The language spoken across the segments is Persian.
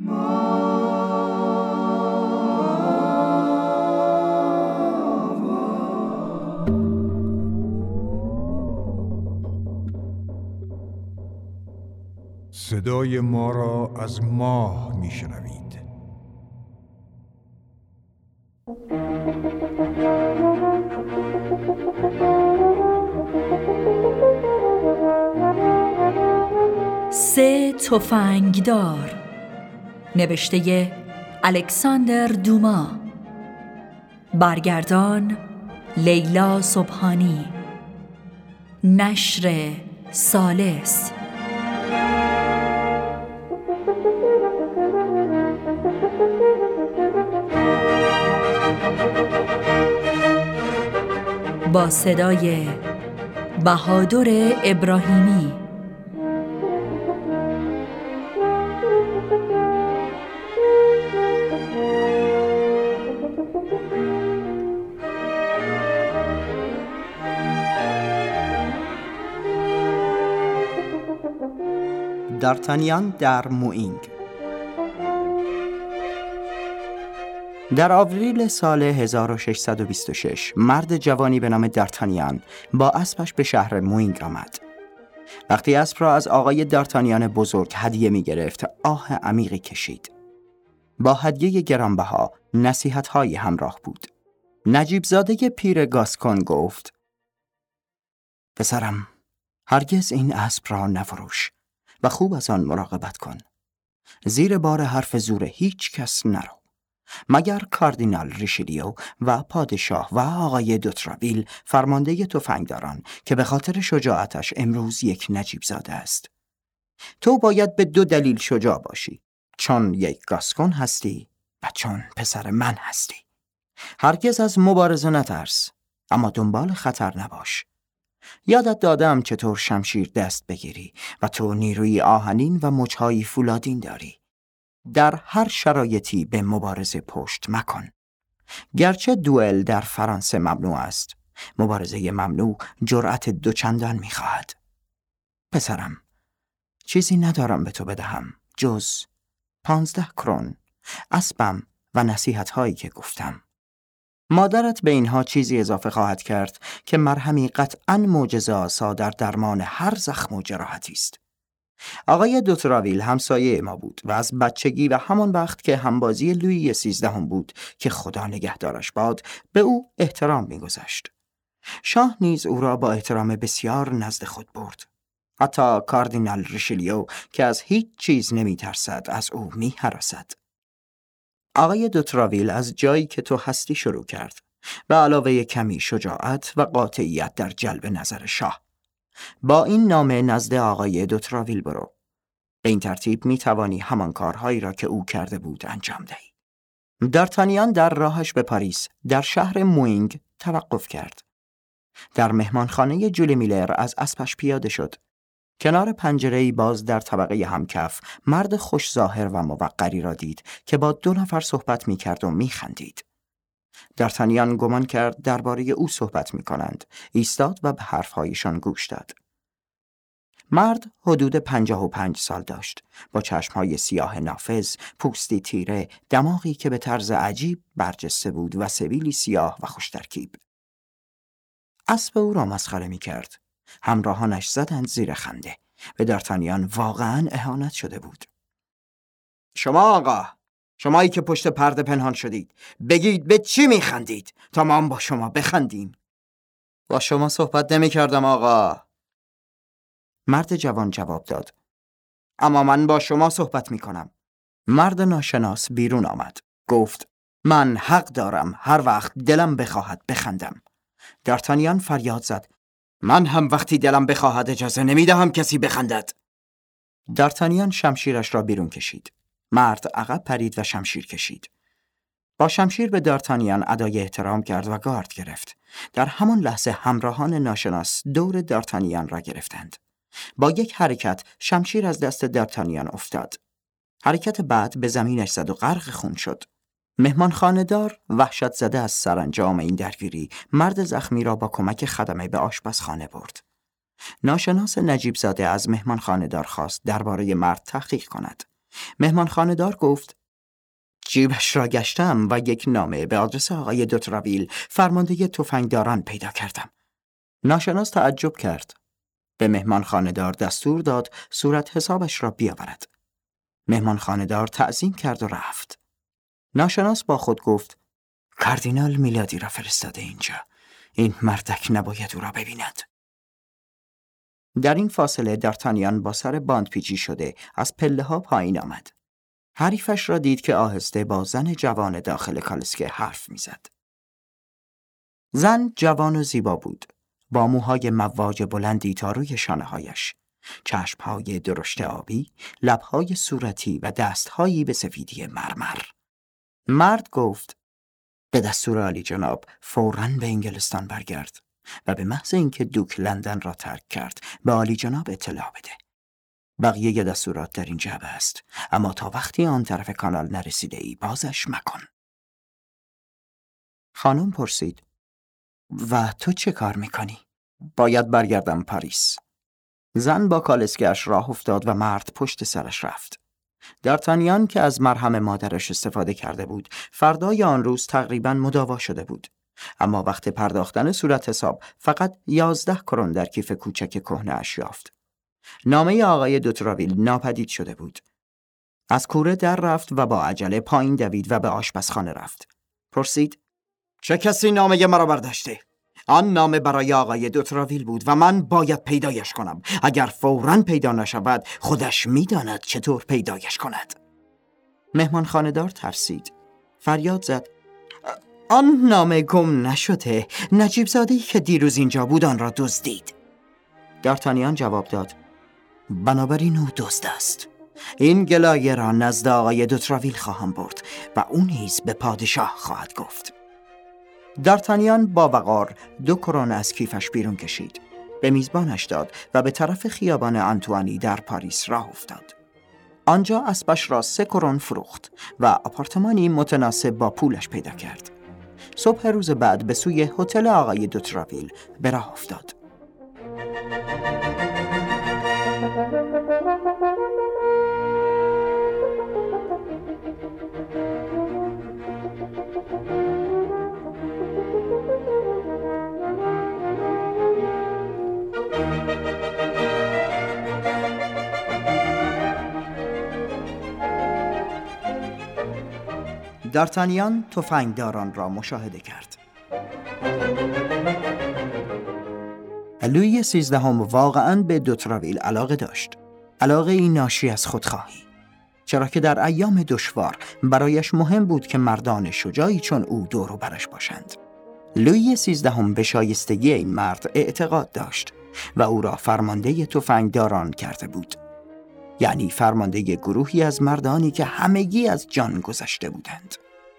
صدای ما را از ماه میشنوید. سه تفنگدار، نوشته الکساندر دوما، برگردان لیلا سبحانی، نشر ثالث. با صدای بهادر ابراهیمی. دارتانیان در موئینگ. در آوریل سال 1626 مرد جوانی به نام دارتانیان با اسبش به شهر موئینگ آمد. وقتی اسب را از آقای دارتانیان بزرگ هدیه می گرفت، آه عمیقی کشید. با هدیه گرانبها نصیحت‌هایی همراه بود. نجیب زاده پیر گاسکون گفت: پسرم، هرگز این اسب را نفروش و خوب از آن مراقبت کن. زیر بار حرف زور هیچ کس نرو، مگر کاردینال ریشلیو و پادشاه و آقای دوتراویل فرمانده تفنگداران که به خاطر شجاعتش امروز یک نجیب زاده است. تو باید به دو دلیل شجاع باشی: چون یک گاسکون هستی و چون پسر من هستی. هرگز از مبارزه نترس، اما دنبال خطر نباش. یادت دادم چطور شمشیر دست بگیری و تو نیروی آهنین و مچهای فولادین داری. در هر شرایطی به مبارزه پشت مکن. گرچه دوئل در فرانسه ممنوع است، مبارزه ممنوع جرأت دوچندان می‌خواهد. پسرم، چیزی ندارم به تو بدهم جز 15 کرون، اسبم و نصیحت‌هایی که گفتم. مادرت به اینها چیزی اضافه خواهد کرد که مرهمی قطعاً معجزه‌آسا در درمان هر زخم و جراحتی است. آقای دوتراویل همسایه ما بود و از بچگی و همان وقت که همبازی لویی 13 بود که خدا نگهدارش باد، به او احترام می‌گذاشت. شاه نیز او را با احترام بسیار نزد خود برد. حتی کاردینال ریشلیو که از هیچ چیز نمی‌ترسد از او می‌هراسد. آقای دوتراویل از جایی که تو هستی شروع کرد، به علاوه کمی شجاعت و قاطعیت در جلب نظر شاه. با این نامه نزد آقای دوتراویل برو. به این ترتیب می توانی همان کارهایی را که او کرده بود انجام دهی. دارتانیان در راهش به پاریس در شهر موئینگ توقف کرد. در مهمانخانه جولی میلر از اسبش پیاده شد. کنار پنجره‌ای باز در طبقه همکف مرد خوش ظاهر و موقری را دید که با 2 نفر صحبت می کرد و می خندید. دارتانیان گمان کرد درباره او صحبت می کنند. ایستاد و به حرفهایشان گوش داد. مرد حدود 55 سال داشت، با چشمهای سیاه نافذ، پوستی تیره، دماغی که به طرز عجیب برجسته بود و سبیلی سیاه و خوش ترکیب. اسب او را مسخره می کرد. همراهانش زدند زیر خنده. به دارتانیان واقعاً اهانت شده بود. شما آقا، شمایی که پشت پرده پنهان شدید، بگید به چی می خندید تا ما هم با شما بخندیم. با شما صحبت نمی کردم آقا. مرد جوان جواب داد. اما من با شما صحبت می کنم. مرد ناشناس بیرون آمد. گفت من حق دارم هر وقت دلم بخواهد بخندم. دارتانیان فریاد زد. من هم وقتی دلم بخواهد اجازه نمیدهم کسی بخندد. دارتانیان شمشیرش را بیرون کشید. مرد عقب پرید و شمشیر کشید. با شمشیر به دارتانیان ادای احترام کرد و گارد گرفت. در همان لحظه همراهان ناشناس دور دارتانیان را گرفتند. با یک حرکت شمشیر از دست دارتانیان افتاد. حرکت بعد به زمینش زد و غرق خون شد. مهمانخانه‌دار وحشت زده از سرانجام این درگیری مرد زخمی را با کمک خدمه به آشپزخانه برد. ناشناس نجیب زاده از مهمانخانه‌دار خواست درباره مرد تحقیق کند. مهمان خانه‌دار گفت جیبش را گشتم و یک نامه به آدرس آقای دوتراویل فرمانده تفنگداران پیدا کردم. ناشناس تعجب کرد. به مهمان خانه‌دار دستور داد صورت حسابش را بیاورد. مهمان خانه‌دار تعظیم کرد و رفت. ناشناس با خود گفت کاردینال میلادی را فرستاده اینجا. این مردک نباید او را ببیند. در این فاصله دارتانیان با سر باندپیچی شده از پله‌ها پایین آمد. حریفش را دید که آهسته با زن جوان داخل کالسکه حرف میزد. زن جوان و زیبا بود، با موهای مواج بلندی تا روی شانه‌هایش، چشم‌های درشت آبی، لب‌های صورتی و دست‌هایی به سفیدی مرمر. مرد گفت به دستور عالی جناب فوراً به انگلستان برگرد و به محض اینکه دوک لندن را ترک کرد به عالی جناب اطلاع بده. بقیه دستورات در این جعبه است، اما تا وقتی آن طرف کانال نرسیده ای بازش مکن. خانم پرسید و تو چه کار میکنی؟ باید برگردم پاریس. زن با کالسکه‌اش راه افتاد و مرد پشت سرش رفت. دارتانیان که از مرهم مادرش استفاده کرده بود فردای آن روز تقریباً مداوا شده بود، اما وقت پرداختن صورت حساب فقط 11 کرون در کیف کوچک کهنه اش یافت. نامه آقای دوتراویل ناپدید شده بود. از کوره در رفت و با عجله پایین دوید و به آشپزخانه رفت. پرسید چه کسی نامه مرا برداشته؟ آن نامه برای آقای دوتراویل بود و من باید پیدایش کنم. اگر فوراً پیدا نشود خودش میداند چطور پیدایش کند. مهمان خانه‌دار ترسید. فریاد زد آن نامه گم نشده. نجیب زاده‌ای که دیروز اینجا بود آن را دزدید. دارتانیان جواب داد بنابراین او دزد است. این گلایه را نزد آقای دوتراویل خواهم برد و او نیز به پادشاه خواهد گفت. دارتانیان با وقار 2 کرون از کیفش بیرون کشید، به میزبانش داد و به طرف خیابان آنتوانی در پاریس راه افتاد. آنجا اسبش را 3 کرون فروخت و آپارتمانی متناسب با پولش پیدا کرد. صبح روز بعد به سوی هتل آقای دوتراویل به راه افتاد. دارتانیان تفنگداران را مشاهده کرد. لویی 13 واقعاً به دوتراویل علاقه داشت. علاقه این ناشی از خودخواهی، چرا که در ایام دشوار برایش مهم بود که مردان شجاعی چون او دور و برش باشند. لویی 13 به شایستگی این مرد اعتقاد داشت و او را فرمانده تفنگداران کرده بود، یعنی فرمانده گروهی از مردانی که همگی از جان گذشته بودند.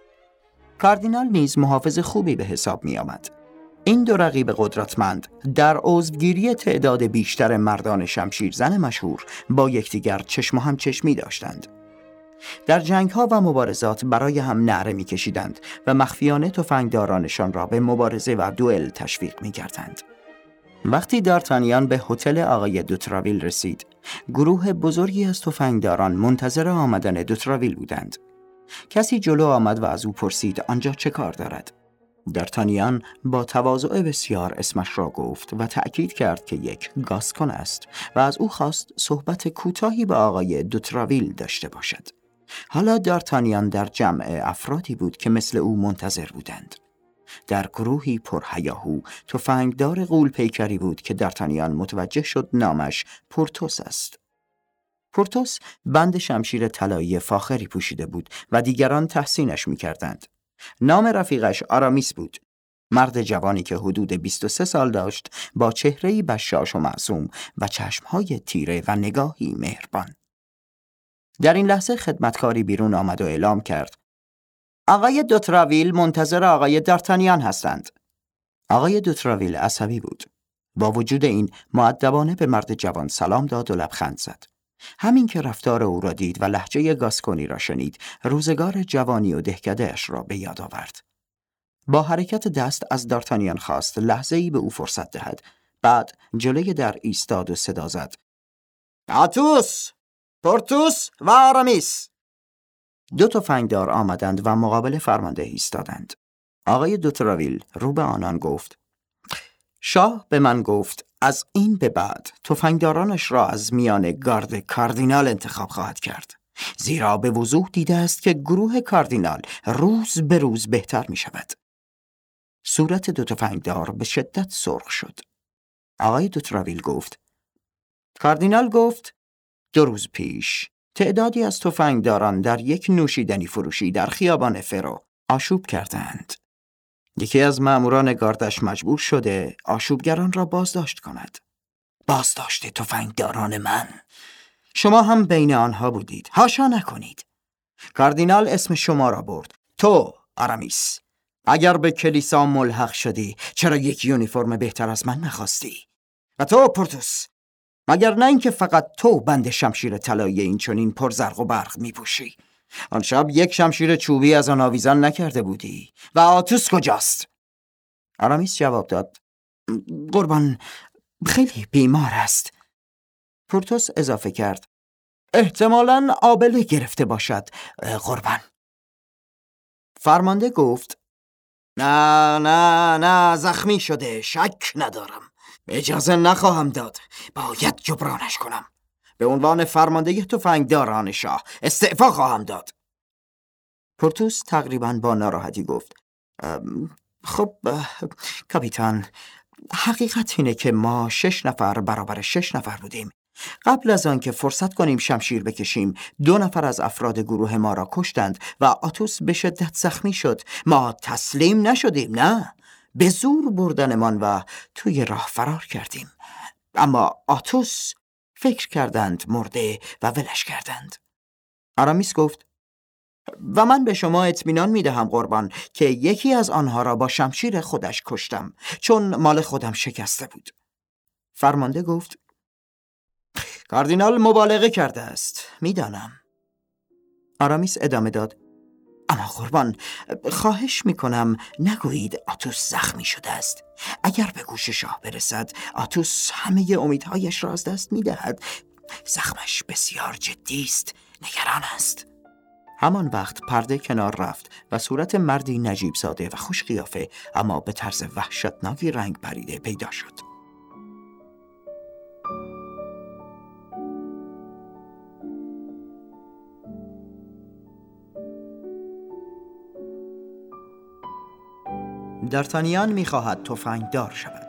کاردینال نیز محافظ خوبی به حساب می آمد. این 2 رقیب قدرتمند در عضوگیری تعداد بیشتر مردان شمشیرزن مشهور با یکدیگر چشم و هم چشمی داشتند. در جنگ‌ها و مبارزات برای هم نعره می‌کشیدند و مخفیانه تفنگدارانشان را به مبارزه و دوئل تشویق می‌کردند. وقتی دارتانیان به هتل آقای دوتراویل رسید، گروه بزرگی از تفنگداران منتظر آمدن دوتراویل بودند. کسی جلو آمد و از او پرسید آنجا چه کار دارد. دارتانیان با تواضع بسیار اسمش را گفت و تأکید کرد که یک گاسکون است و از او خواست صحبت کوتاهی با آقای دوتراویل داشته باشد. حالا دارتانیان در جمع افرادی بود که مثل او منتظر بودند. در گروهی پرهیاهو تفنگدار غول پیکری بود که دارتانیان متوجه شد نامش پورتوس است. پورتوس بند شمشیر طلایی فاخری پوشیده بود و دیگران تحسینش می‌کردند. نام رفیقش آرامیس بود. مرد جوانی که حدود 23 سال داشت، با چهره‌ای بشاش و معصوم و چشم‌های تیره و نگاهی مهربان. در این لحظه خدمتکاری بیرون آمد و اعلام کرد آقای دوتراویل منتظر آقای دارتانیان هستند. آقای دوتراویل عصبی بود. با وجود این مؤدبانه به مرد جوان سلام داد و لبخند زد. همین که رفتار او را دید و لهجه گاسکونی را شنید، روزگار جوانی و دهکده‌اش را به یاد آورد. با حرکت دست از دارتانیان خواست لحظه‌ای به او فرصت دهد. بعد جلوی در ایستاد و صدا زد. آتوس! پورتوس و آرامیس. 2 تفنگدار آمدند و مقابل فرمانده ایستادند. آقای دوتراویل رو به آنان گفت: شاه به من گفت از این به بعد تفنگدارانش را از میان گارد کاردینال انتخاب خواهد کرد، زیرا به وضوح دیده است که گروه کاردینال روز به روز بهتر می شود. صورت 2 تفنگدار به شدت سرخ شد. آقای دوتراویل گفت: کاردینال گفت 2 روز پیش تعدادی از تفنگداران در یک نوشیدنی فروشی در خیابان فرو آشوب کردند. یکی از ماموران گاردش مجبور شده آشوبگران را بازداشت کند. بازداشت تفنگداران من؟ شما هم بین آنها بودید. حاشا نکنید. کاردینال اسم شما را برد. تو آرامیس، اگر به کلیسا ملحق شدی چرا یک یونیفرم بهتر از من نخواستی؟ و تو پورتوس، مگر نه اینکه فقط تو بند شمشیر طلایی این چنین پر زرق و برق میپوشی؟ آن شب یک شمشیر چوبی از آن آویزان نکرده بودی. و آتوس کجاست؟ آرامیس جواب داد: قربان خیلی بیمار است. پورتوس اضافه کرد: احتمالاً آبله گرفته باشد قربان. فرمانده گفت: نه زخمی شده، شک ندارم. اجازه نخواهم داد. باید جبرانش کنم. به عنوان فرمانده تفنگداران شاه استعفا خواهم داد. پورتوس تقریباً با ناراحتی گفت: خب کاپیتان، حقیقت اینه که ما 6 نفر برابر 6 نفر بودیم. قبل از آن که فرصت کنیم شمشیر بکشیم 2 نفر از افراد گروه ما را کشتند و آتوس به شدت زخمی شد. ما تسلیم نشدیم، نه، به زور بردنمان و توی راه فرار کردیم. اما آتوس فکر کردند مرده و ولش کردند. آرامیس گفت: و من به شما اطمینان میدهم قربان که یکی از آنها را با شمشیر خودش کشتم، چون مال خودم شکسته بود. فرمانده گفت: کاردینال مبالغه کرده است، میدانم. آرامیس ادامه داد: اما قربان خواهش میکنم نگویید آتوس زخمی شده است. اگر به گوش شاه برسد آتوس همه امیدهایش را از دست میدهد. زخمش بسیار جدی است، نگران است. همان وقت پرده کنار رفت و صورت مردی نجیب زاده و خوش قیافه اما به طرز وحشتناکی رنگ پریده پیدا شد. دارتانیان می‌خواهد تفنگدار شود.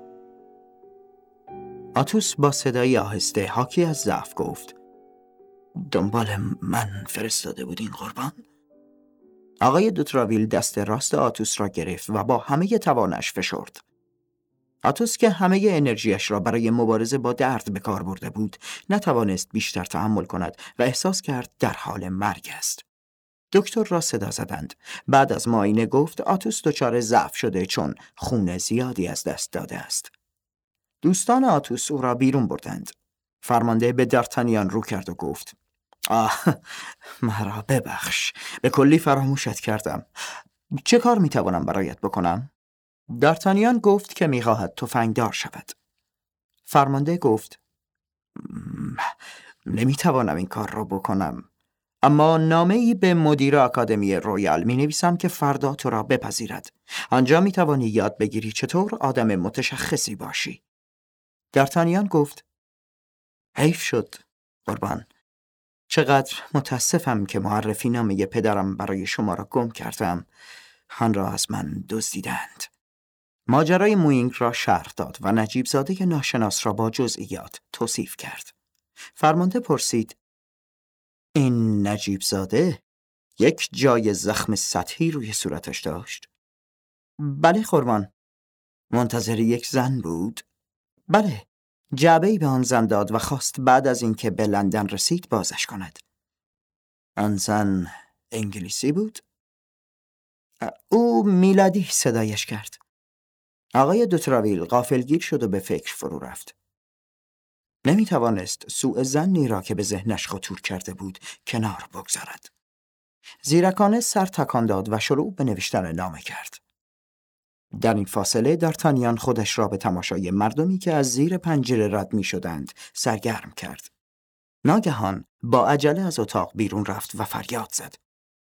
آتوس با صدای آهسته حاکی از ضعف گفت: دنبال من فرستاده بودین قربان؟ آقای دوتراویل دست راست آتوس را گرفت و با همه توانش فشرد. آتوس که همه انرژیش را برای مبارزه با درد به کار برده بود، نتوانست بیشتر تحمل کند و احساس کرد در حال مرگ است. دکتر را صدا زدند. بعد از معاینه گفت آتوس دچار ضعف شده چون خون زیادی از دست داده است. دوستان آتوس او را بیرون بردند. فرمانده به دارتانیان رو کرد و گفت: مرا ببخش، به کلی فراموشت کردم. چه کار میتوانم برایت بکنم؟ دارتانیان گفت که میخواهد تفنگدار شود. فرمانده گفت: نمیتوانم این کار را بکنم، اما نامه‌ای به مدیر آکادمی رویال می‌نویسم که فردا تو را بپذیرد. آنجا می‌توانی یاد بگیری چطور آدم متشخصی باشی. دارتانیان گفت: حیف شد قربان. چقدر متاسفم که معرفی نامه پدرم برای شما را گم کردم. آن را از من دزدیدند. ماجرای موینگ را شرح داد و نجیب زاده ناشناس را با جزئیات توصیف کرد. فرمانده پرسید: این نجیب زاده یک جای زخم سطحی روی صورتش داشت؟ بله قربان. منتظر یک زن بود؟ بله. جعبه‌ای به آن زن داد و خواست بعد از اینکه به لندن رسید بازش کند. آن زن انگلیسی بود؟ او میلادی صدایش کرد. آقای دوتراویل غافلگیر شد و به فکر فرو رفت. نمیتوانست سوء ظنی را که به ذهنش خطور کرده بود کنار بگذارد. زیرکانه سر تکان داد و شروع به نوشتن نامه کرد. در این فاصله دارتانیان خودش را به تماشای مردمی که از زیر پنجره رد می شدند سرگرم کرد. ناگهان با عجله از اتاق بیرون رفت و فریاد زد.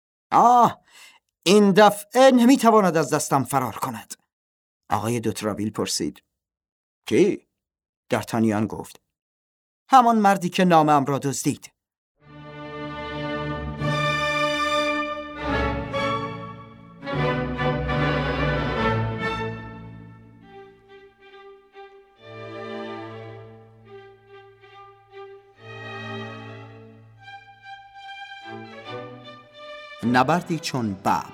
این دفعه نمیتواند از دستم فرار کند. آقای دوتراویل پرسید. کی؟ دارتانیان گفت. همان مردی که نامه‌ام را دزدید. نبردی چون ببر.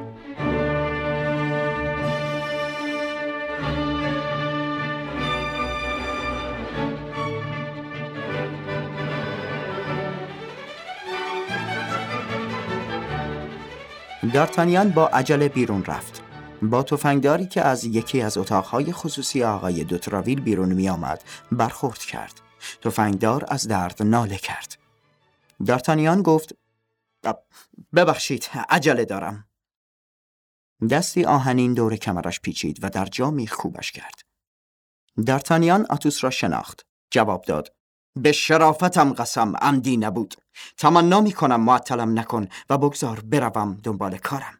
دارتانیان با عجله بیرون رفت. با تفنگداری که از یکی از اتاقهای خصوصی آقای دوتراویل بیرون می آمد برخورد کرد. تفنگدار از درد ناله کرد. دارتانیان گفت ببخشید، عجله دارم. دستی آهنین دور کمرش پیچید و در جا میخکوبش کرد. دارتانیان آتوس را شناخت. جواب داد. به شرافتم قسم، عمدی نبود. تمنا میکنم معطلم نکن و بگذار بروم دنبال کارم.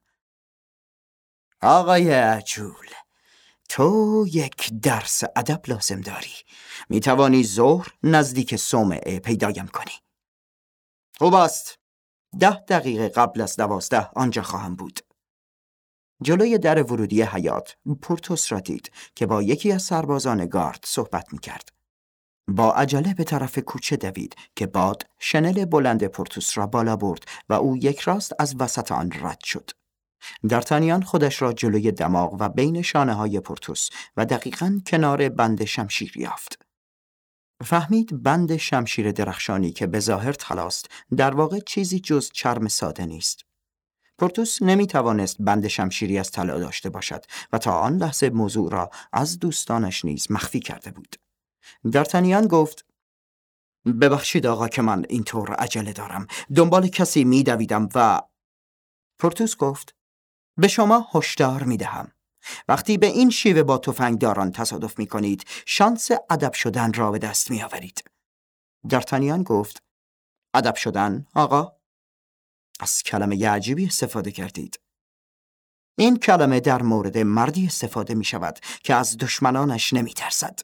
آقای عجول، تو یک درس ادب لازم داری. میتوانی ظهر نزدیک صومعه پیدایم کنی. خوب است. 10 دقیقه قبل از 12 آنجا خواهم بود. جلوی در ورودی حیاط پورتوس را دید که با یکی از سربازان گارد صحبت میکرد. با عجله به طرف کوچه دوید که باد شنل بلند پورتوس را بالا برد و او یک راست از وسط آن رد شد. دارتانیان خودش را جلوی دماغ و بین شانه های پورتوس و دقیقاً کنار بند شمشیر یافت. فهمید بند شمشیر درخشانی که به ظاهر طلاست در واقع چیزی جز چرم ساده نیست. پورتوس نمی توانست بند شمشیری از طلا داشته باشد و تا آن لحظه موضوع را از دوستانش نیز مخفی کرده بود. دارتانیان گفت ببخشید آقا که من اینطور عجله دارم. دنبال کسی می دویدم و... پورتوس گفت به شما هشدار می دهم. وقتی به این شیوه با تفنگداران تصادف می کنید شانس ادب شدن را به دست می آورید. دارتانیان گفت ادب شدن آقا؟ از کلمه عجیبی استفاده کردید. این کلمه در مورد مردی استفاده می شود که از دشمنانش نمی ترسد.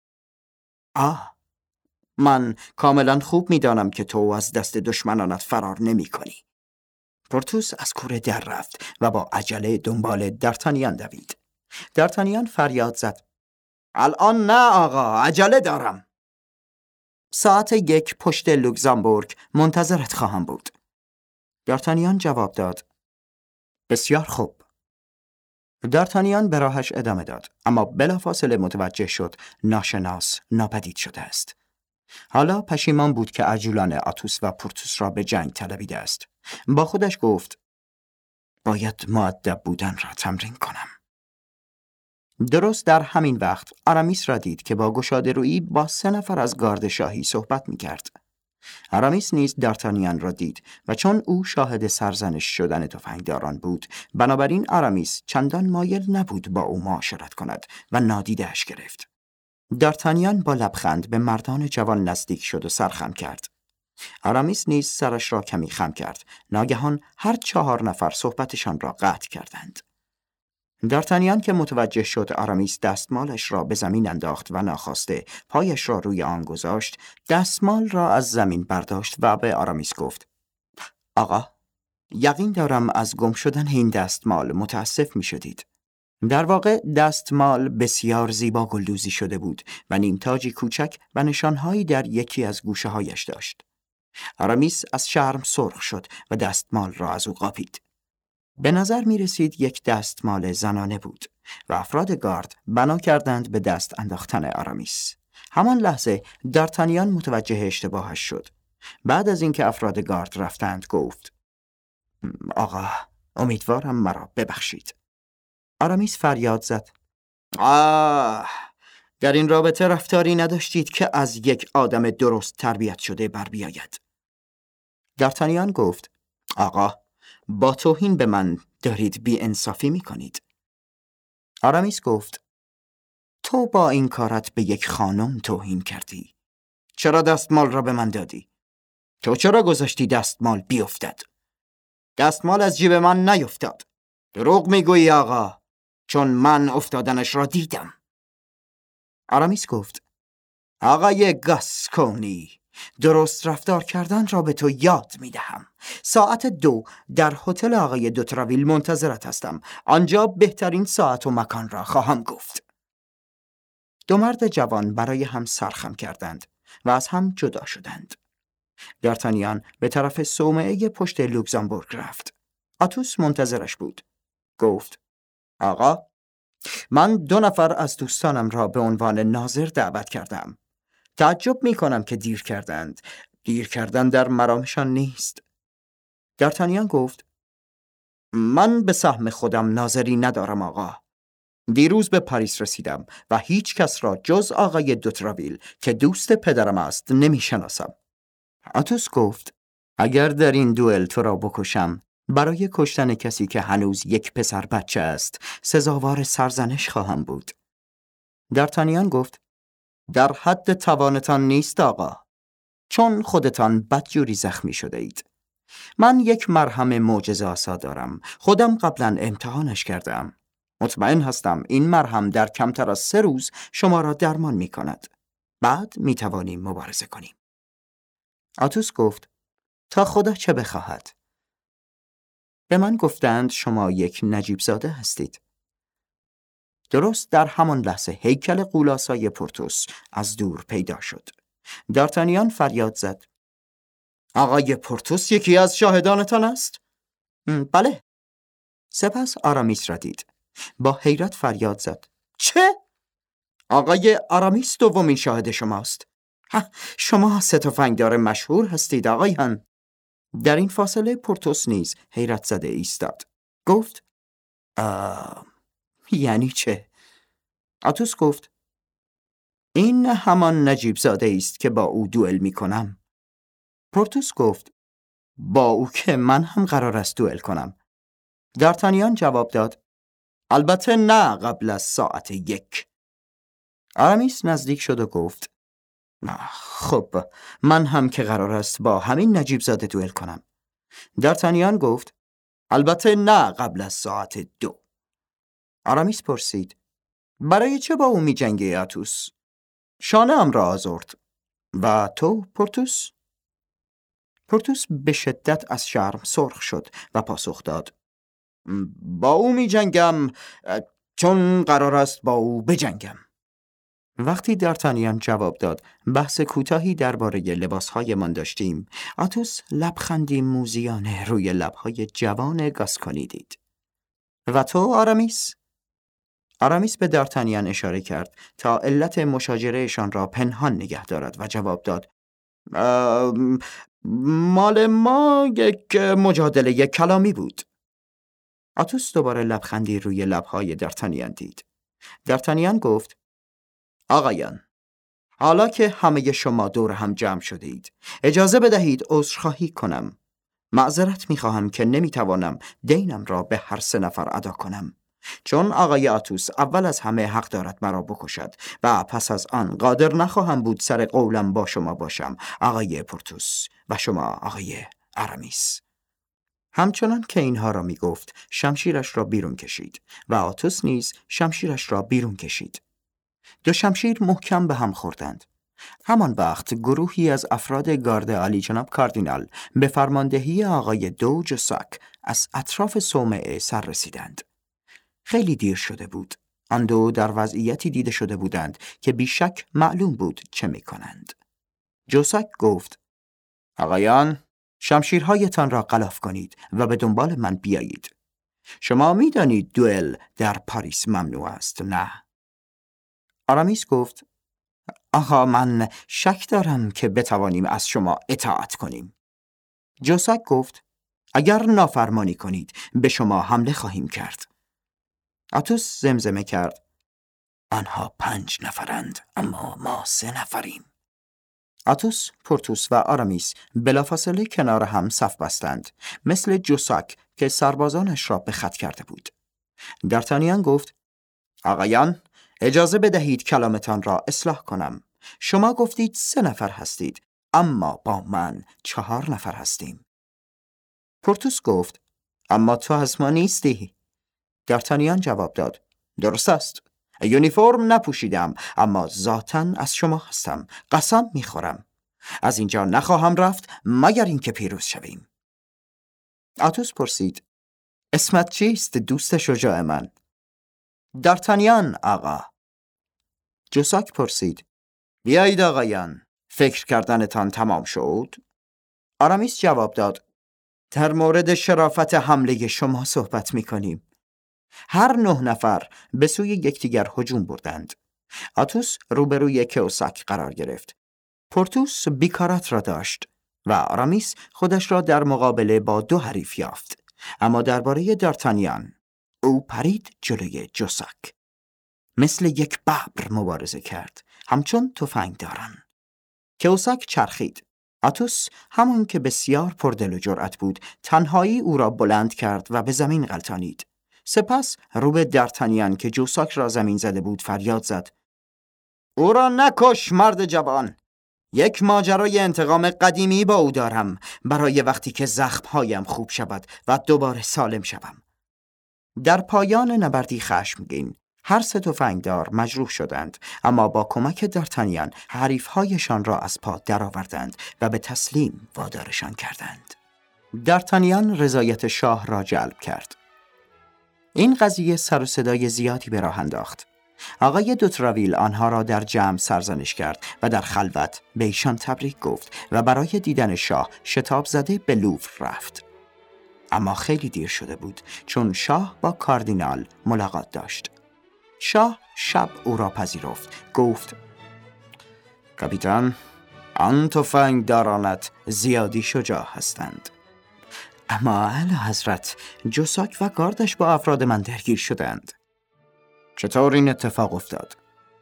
من کاملا خوب می دانم که تو از دست دشمنانت فرار نمی کنی. پورتوس از کوره در رفت و با عجله دنبال دارتانیان دوید. دارتانیان فریاد زد الان نه آقا، عجله دارم. ساعت 1 پشت لوکزامبورگ منتظرت خواهم بود. دارتانیان جواب داد بسیار خوب. دارتانیان به راهش ادامه داد، اما بلافاصله متوجه شد ناشناس ناپدید شده است. حالا پشیمان بود که عجولان آتوس و پورتوس را به جنگ طلبیده است. با خودش گفت باید مؤدب بودن را تمرین کنم. درست در همین وقت آرامیس را دید که با گشاده رویی با 3 نفر از گارد شاهی صحبت می کرد. آرامیس نیز دارتانیان را دید و چون او شاهد سرزنش شدن تفنگداران بود، بنابراین آرامیس چندان مایل نبود با او معاشرت کند و نادیده‌اش گرفت. دارتانیان با لبخند به مردان جوان نزدیک شد و سرخم کرد. آرامیس نیز سرش را کمی خم کرد. ناگهان هر 4 نفر صحبتشان را قطع کردند. دارتانیان که متوجه شد آرامیس دستمالش را به زمین انداخت و ناخواسته پایش را روی آن گذاشت، دستمال را از زمین برداشت و به آرامیس گفت آقا، یقین دارم از گم شدن این دستمال متاسف می شدید. در واقع دستمال بسیار زیبا گلدوزی شده بود و نیمتاجی کوچک و نشانهایی در یکی از گوشه هایش داشت. آرامیس از شرم سرخ شد و دستمال را از او قاپید. به نظر می رسید یک دستمال زنانه بود و افراد گارد بنا کردند به دست انداختن آرامیس. همان لحظه دارتانیان متوجه اشتباهش شد. بعد از اینکه افراد گارد رفتند گفت آقا، امیدوارم مرا ببخشید. آرامیس فریاد زد در این رابطه رفتاری نداشتید که از یک آدم درست تربیت شده بر بیاید. دارتانیان گفت آقا، با توهین به من دارید بی انصافی می کنید. آرامیس گفت تو با این کارت به یک خانم توهین کردی. چرا دستمال را به من دادی؟ تو چرا گذاشتی دستمال بیفتد؟ دستمال از جیب من نیفتاد. دروغ میگویی آقا، چون من افتادنش را دیدم. آرامیس گفت: آقای گاسکونی، درست رفتار کردن را به تو یاد میدهم. ساعت 2 در هتل آقای دوتراویل منتظرت هستم. آنجا بهترین ساعت و مکان را خواهم گفت. دو مرد جوان برای هم سرخم کردند و از هم جدا شدند. دارتانیان به طرف صومعه پشت لوکزامبورگ رفت. آتوس منتظرش بود. گفت: آقا، من 2 نفر از دوستانم را به عنوان ناظر دعوت کردم. تعجب می کنم که دیر کردند. دیر کردن در مرامشان نیست. دارتانیان گفت: من به سهم خودم ناظری ندارم آقا. دیروز به پاریس رسیدم و هیچ کس را جز آقای دوتراویل که دوست پدرم است نمی شناسم. آتوس گفت: اگر در این دوئل تو را بکشم، برای کشتن کسی که هنوز یک پسر بچه است سزاوار سرزنش خواهم بود. دارتانیان گفت: در حد توانتان نیست آقا، چون خودتان بدجوری زخمی شده اید. من یک مرهم معجزه‌آسا دارم. خودم قبلا امتحانش کردم. مطمئن هستم این مرهم در کمتر از 3 روز شما را درمان می کند. بعد می توانیم مبارزه کنیم. آتوس گفت: تا خدا چه بخواهد. به من گفتند شما یک نجیب زاده هستید. درست در همان لحظه هیکل غول‌آسای پورتوس از دور پیدا شد. دارتانیان فریاد زد: آقای پورتوس یکی از شاهدانتان است؟ بله. سپس آرامیس را دید. با حیرت فریاد زد: چه؟ آقای آرامیس دومین شاهد شماست. شما 3 تفنگدار مشهور هستید آقایان. در این فاصله پورتوس نیز حیرت زده ایستاد. گفت: یعنی چه؟ آتوس گفت: این همان نجیب زاده است که با او دوئل می کنم. پورتوس گفت: با او که من هم قرار است دوئل کنم. دارتانیان جواب داد: البته نه قبل از ساعت 1. آرامیس نزدیک شد و گفت: خب من هم که قرار است با همین نجیب زاده دوئل کنم. دارتانیان گفت: البته نه قبل از ساعت 2. آرامیس پرسید: برای چه با او می جنگی آتوس؟ شانه ام را آزرد. و تو پورتوس؟ پورتوس به شدت از شرم سرخ شد و پاسخ داد: با او می جنگم چون قرار است با او بجنگم. وقتی دارتانیان جواب داد بحث کوتاهی درباره لباسهای من داشتیم، آتوس لبخندی موذیانه روی لبهای جوان گاسکونی دید. و تو آرامیس؟ آرامیس به دارتانیان اشاره کرد تا علت مشاجرهشان را پنهان نگه دارد و جواب داد: مال ما یک مجادله کلامی بود. آتوس دوباره لبخندی روی لبهای دارتانیان دید. دارتانیان گفت: آقایان، حالا که همه شما دور هم جمع شدید، اجازه بدهید عذرخواهی کنم. معذرت می‌خواهم که نمی‌توانم دینم را به هر 3 نفر ادا کنم، چون آقای آتوس اول از همه حق دارد مرا بکشد و پس از آن قادر نخواهم بود سر قولم با شما باشم آقای پورتوس و شما آقای آرامیس. همچنان که اینها را می گفت شمشیرش را بیرون کشید و آتوس نیز شمشیرش را بیرون کشید. 2 شمشیر محکم به هم خوردند. همان وقت گروهی از افراد گارد عالی جناب کاردینال به فرماندهی آقای دو جوساک از اطراف صومعه سر رسیدند. خیلی دیر شده بود. آن دو در وضعیتی دیده شده بودند که بیشک معلوم بود چه می کنند. جوساک گفت: آقایان، شمشیرهایتان را غلاف کنید و به دنبال من بیایید. شما می دانید دوئل در پاریس ممنوع است، نه؟ آرامیس گفت: آقا، من شک دارم که بتوانیم از شما اطاعت کنیم. جوساک گفت: اگر نافرمانی کنید به شما حمله خواهیم کرد. آتوس زمزمه کرد: آنها 5 نفرند اما ما 3 نفریم. آتوس، پورتوس و آرامیس بلافاصله کنار هم صف بستند، مثل جوساک که سربازانش را به خط کرده بود. دارتانیان گفت: آقایان، اجازه بدهید کلامتان را اصلاح کنم. شما گفتید 3 نفر هستید، اما با من 4 نفر هستیم. پورتوس گفت اما تو از ما نیستی. دارتانیان جواب داد درست است. یونیفرم نپوشیدم اما ذاتاً از شما هستم. قسم میخورم از اینجا نخواهم رفت مگر اینکه پیروز شویم. آتوس پرسید اسمت چیست دوست شجاع من؟ دارتانیان آقا. جوساک پرسید بیایید آقایان، فکر کردنتان تمام شد؟ آرامیس جواب داد در مورد شرافت حمله شما صحبت می‌کنیم. هر 9 نفر به سوی یکدیگر هجوم بردند. آتوس روبروی کئوساک قرار گرفت. پورتوس بیکارات را داشت و آرامیس خودش را در مقابله با 2 حریف یافت. اما درباره دارتانیان او پرید جلوی جوساک. مثل یک ببر مبارزه کرد، همچون تفنگداران. کئوساک چرخید. آتوس همون که بسیار پردل و جرأت بود تنهایی او را بلند کرد و به زمین غلتانید. سپس رو به دارتانیان که جوساک را زمین زده بود فریاد زد او را نکش مرد جوان. یک ماجرای انتقام قدیمی با او دارم برای وقتی که زخمهایم خوب شود و دوباره سالم شوم. در پایان نبردی خشمگین هر 3 تفنگدار مجروح شدند، اما با کمک دارتانیان حریفهایشان را از پا درآوردند و به تسلیم وادارشان کردند. دارتانیان رضایت شاه را جلب کرد. این قضیه سر و صدای زیادی به راه انداخت. آقای دوتراویل آنها را در جمع سرزنش کرد و در خلوت به ایشان تبریک گفت و برای دیدن شاه شتاب زده به لوور رفت. اما خیلی دیر شده بود چون شاه با کاردینال ملاقات داشت. شاه شب او را پذیرفت. گفت کاپیتان، آن تفنگدارانت زیادی شجاع هستند. اما اعلی حضرت، جوساک و گاردش با افراد من درگیر شدند. چطور این اتفاق افتاد؟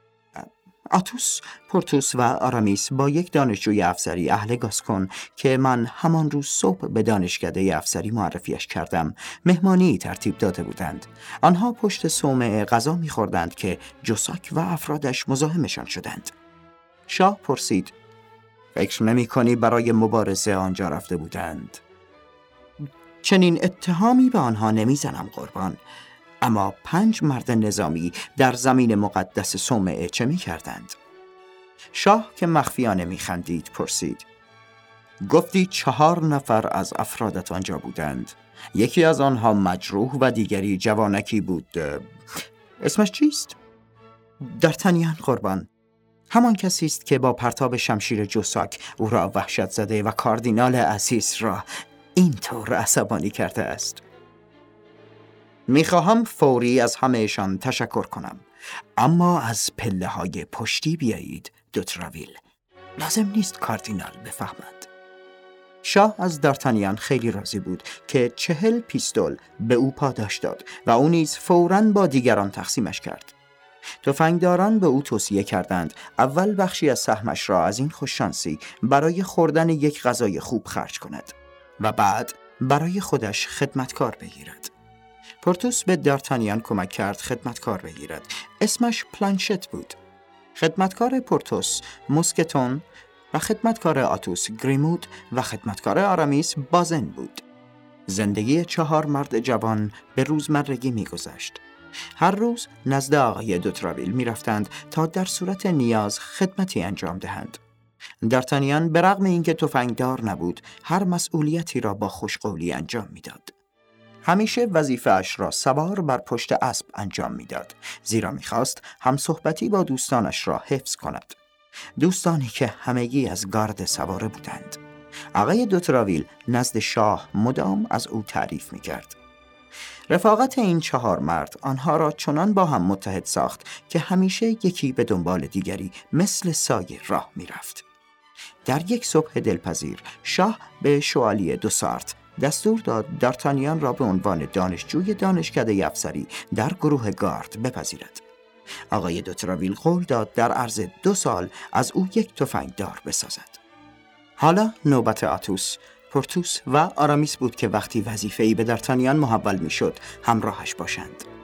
آتوس، پورتوس و آرامیس با یک دانشجوی افسری اهل گاسکون که من همان روز صبح به دانشکده افسری معرفیش کردم مهمانی ترتیب داده بودند. آنها پشت صومعه غذا می‌خوردند که جوساک و افرادش مزاحمشان شدند. شاه پرسید فکر نمی‌کنی برای مبارزه آنجا رفته بودند؟ چنین اتهامی به آنها نمیزنم قربان، اما 5 مرد نظامی در زمین مقدس صومعه چه می کردند؟ شاه که مخفیانه می خندید پرسید گفتی 4 نفر از افرادت آنجا بودند. یکی از آنها مجروح و دیگری جوانکی بود. اسمش چیست؟ دارتانیان قربان. همان کسی است که با پرتاب شمشیر جوساک او را وحشت زده و کاردینال عزیز را اینطور عصبانی کرده است. میخواهم فوری از همهشان تشکر کنم، اما از پله های پشتی بیایید دوتراویل. لازم نیست کاردینال بفهمد. شاه از دارتانیان خیلی راضی بود که 40 پیستول به او پاداش داد و او نیز فوراً با دیگران تقسیمش کرد. تفنگداران به او توصیه کردند اول بخشی از سهمش را از این خوششانسی برای خوردن یک غذای خوب خرج کند و بعد برای خودش خدمتکار بگیرد. پورتوس به دارتانیان کمک کرد خدمتکار بگیرد. اسمش پلانشت بود. خدمتکار پورتوس موسکتون و خدمتکار آتوس گریمود و خدمتکار آرامیس بازن بود. زندگی 4 مرد جوان به روزمرگی می‌گذشت. هر روز نزد آقای دوتراویل می‌رفتند تا در صورت نیاز خدمتی انجام دهند. دارتانیان به رغم اینکه تفنگدار نبود، هر مسئولیتی را با خوشقولی انجام می‌داد. همیشه وظیفه‌اش را سوار بر پشت اسب انجام می‌داد، زیرا می‌خواست همصحبتی با دوستانش را حفظ کند. دوستانی که همگی از گارد سواره بودند. آقای دوتراویل نزد شاه مدام از او تعریف می‌کرد. رفاقت این 4 مرد آنها را چنان با هم متحد ساخت که همیشه یکی به دنبال دیگری مثل سایه راه می‌رفت. در یک صبح دلپذیر شاه به شوالیه دوسارت دستور داد دارتانیان را به عنوان دانشجوی دانشکده افسری در گروه گارد بپذیرد. آقای دوتراویل قول داد در عرض 2 سال از او یک تفنگدار بسازد. حالا نوبت آتوس، پورتوس و آرامیس بود که وقتی وظیفه‌ای به دارتانیان محول می‌شد همراهش باشند.